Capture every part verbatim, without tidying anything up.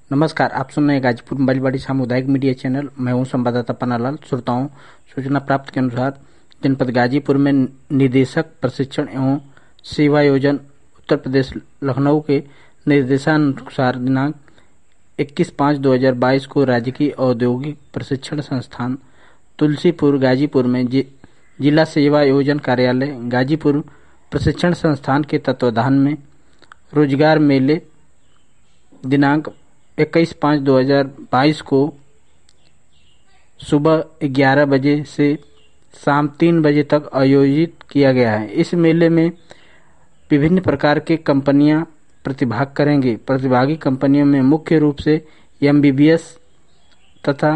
नमस्कार, आप सुन रहे हैं गाजीपुर बालीवाड़ी सामुदायिक मीडिया चैनल। मैं हूं संवाददाता पन्नालाल। श्रोताओं, सूचना प्राप्त के अनुसार जनपद गाजीपुर में निदेशक प्रशिक्षण एवं सेवा योजन उत्तर प्रदेश लखनऊ के निर्देशानुसार दिनांक इक्कीस पाँच दो हजार बाईस को राजकीय औद्योगिक प्रशिक्षण संस्थान तुलसीपुर गाजीपुर में जि, जिला सेवा योजन कार्यालय गाजीपुर प्रशिक्षण संस्थान के तत्वाधान में रोजगार मेले दिनांक इक्कीस पाँच दो हजार बाईस को सुबह ग्यारह बजे से शाम तीन बजे तक आयोजित किया गया है। इस मेले में विभिन्न प्रकार के कंपनियां प्रतिभाग करेंगे। प्रतिभागी कंपनियों में मुख्य रूप से एम बी बी एस तथा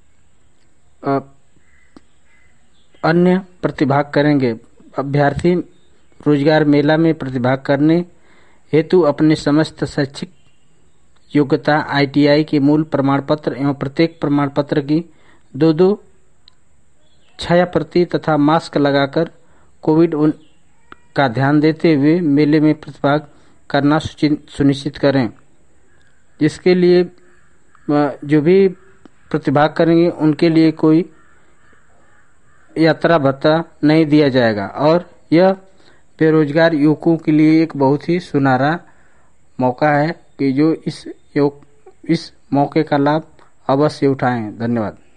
अन्य प्रतिभाग करेंगे। अभ्यर्थी रोजगार मेला में प्रतिभाग करने हेतु अपने समस्त शैक्षिक योग्यता, आई टी आई के मूल प्रमाण पत्र एवं प्रत्येक प्रमाण पत्र की दो दो छाया प्रति तथा मास्क लगाकर कोविड का ध्यान देते हुए मेले में प्रतिभाग करना सुनिश्चित करें। जिसके लिए जो भी प्रतिभाग करेंगे उनके लिए कोई यात्रा भत्ता नहीं दिया जाएगा और यह बेरोजगार युवकों के लिए एक बहुत ही सुनहरा मौका है कि जो इस योग इस मौके का लाभ अवश्य उठाएं। धन्यवाद।